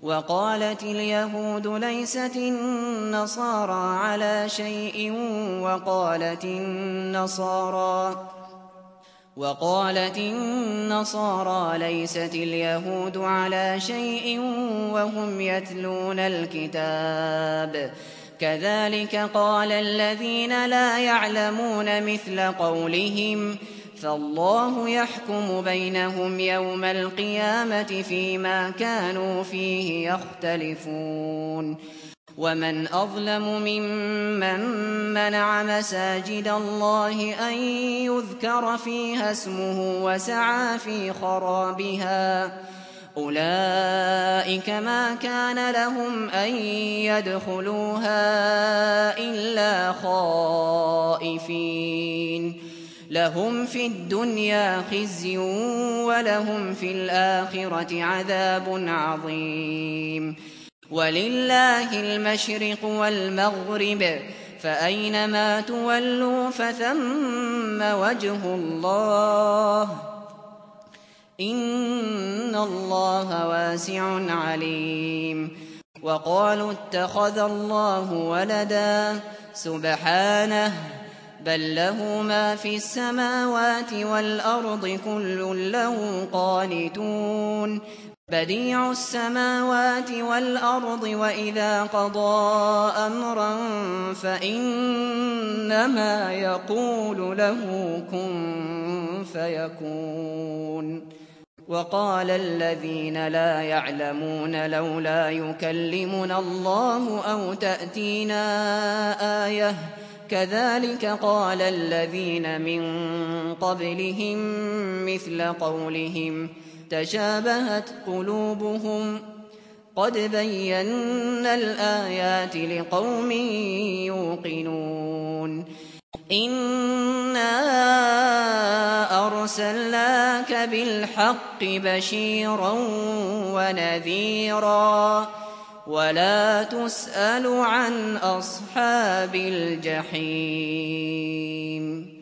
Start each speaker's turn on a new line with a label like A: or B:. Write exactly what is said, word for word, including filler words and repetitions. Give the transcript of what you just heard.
A: وقالت اليهود ليست النصارى على شيء وقالت النصارى وقالت النصارى ليست اليهود على شيء وهم يتلون الكتاب كذلك قال الذين لا يعلمون مثل قولهم فالله يحكم بينهم يوم القيامة فيما كانوا فيه يختلفون ومن أظلم ممن منع مساجد الله أن يذكر فيها اسمه وسعى في خرابها أولئك ما كان لهم أن يدخلوها إلا خائفين لهم في الدنيا خزي ولهم في الآخرة عذاب عظيم ولله المشرق والمغرب فأينما تولوا فثم وجه الله إن الله واسع عليم وقالوا اتخذ الله ولدا سبحانه بل له ما في السماوات والأرض كل له قانتون بديع السماوات والأرض وإذا قضى أمرا فإنما يقول له كن فيكون وقال الذين لا يعلمون لولا يكلمنا الله أو تأتينا آية كذلك قال الذين من قبلهم مثل قولهم تشابهت قلوبهم قد بينا الآيات لقوم يوقنون إنا أرسلناك بالحق بشيرا ونذيرا ولا تسأل عن أصحاب الجحيم